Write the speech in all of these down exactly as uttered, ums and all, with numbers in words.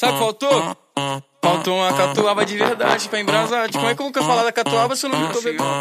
Sabe o que faltou? Faltou uma catuaba de verdade pra embrasar. Como é que eu nunca falar da catuaba se eu não tô bebendo?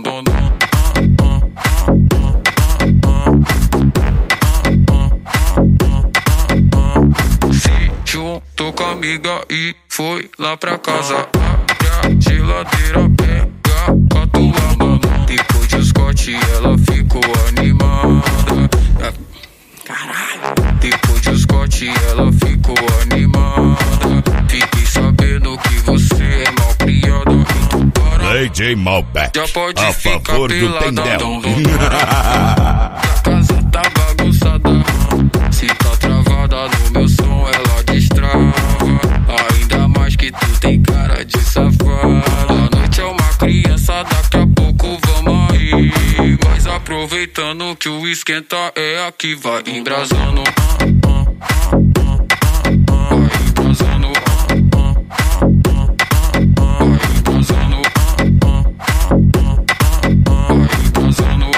Se juntou com a amiga e foi lá pra casa. Abre a geladeira, pega a catuaba. Depois de Scott ela ficou animada. Caralho. Depois de Scott ela ficou animada. Fiquei sabendo que você é mal criada. Então para, D J Malbec, já pode a ficar favor do pelada. Tendel. A casa tá bagunçada. Se tá travada no meu som ela destrava. Ainda mais que tu tem cara de safada. A noite é uma criança, daqui a pouco vamos aí. Mas aproveitando que o esquenta é aqui, vai embrasando. Vai embrasando. Vai embrasando. Vai embrasando.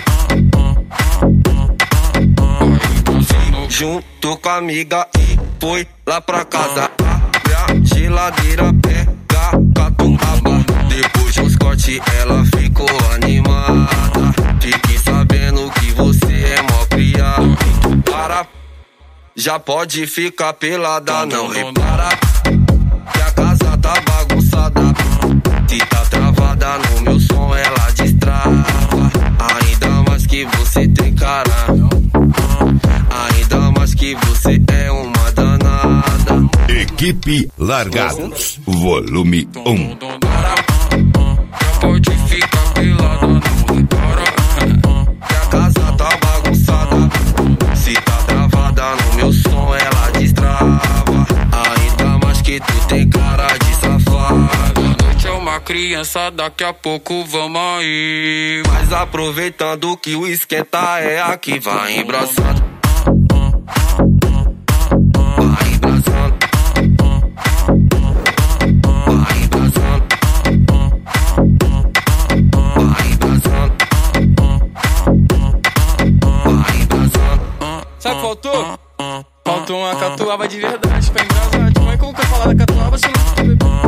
Vai embrasando. Junto com a amiga e foi lá pra casa. Abre a geladeira, pega a catuaba. Depois de um Scott ela ficou animada. Fique sabendo que você é mó criado. Então para, já pode ficar pelada. Não repara que a casa tá bagunçada. Se tá travada no meu som ela destrava. Ainda mais que você tem cara. Ainda mais que você é uma danada. Equipe Largados, volume um. Já pode ficar pelada, não repara. Que a casa tá bagunçada. Se tá travada no meu som ela destrava. Ainda mais que tu tem cara de safada. A noite é uma criança, daqui a pouco vamos aí. Mas aproveitando que o esquenta é aqui, vai embraçando. Vai embraçando. Vai embraçando. Vai embraçando. Vai embraçando. Sabe o que faltou? Faltou uma catuaba de verdade pra embrasar. Como é que eu nunca falar da catuaba se eu não tô bebendo?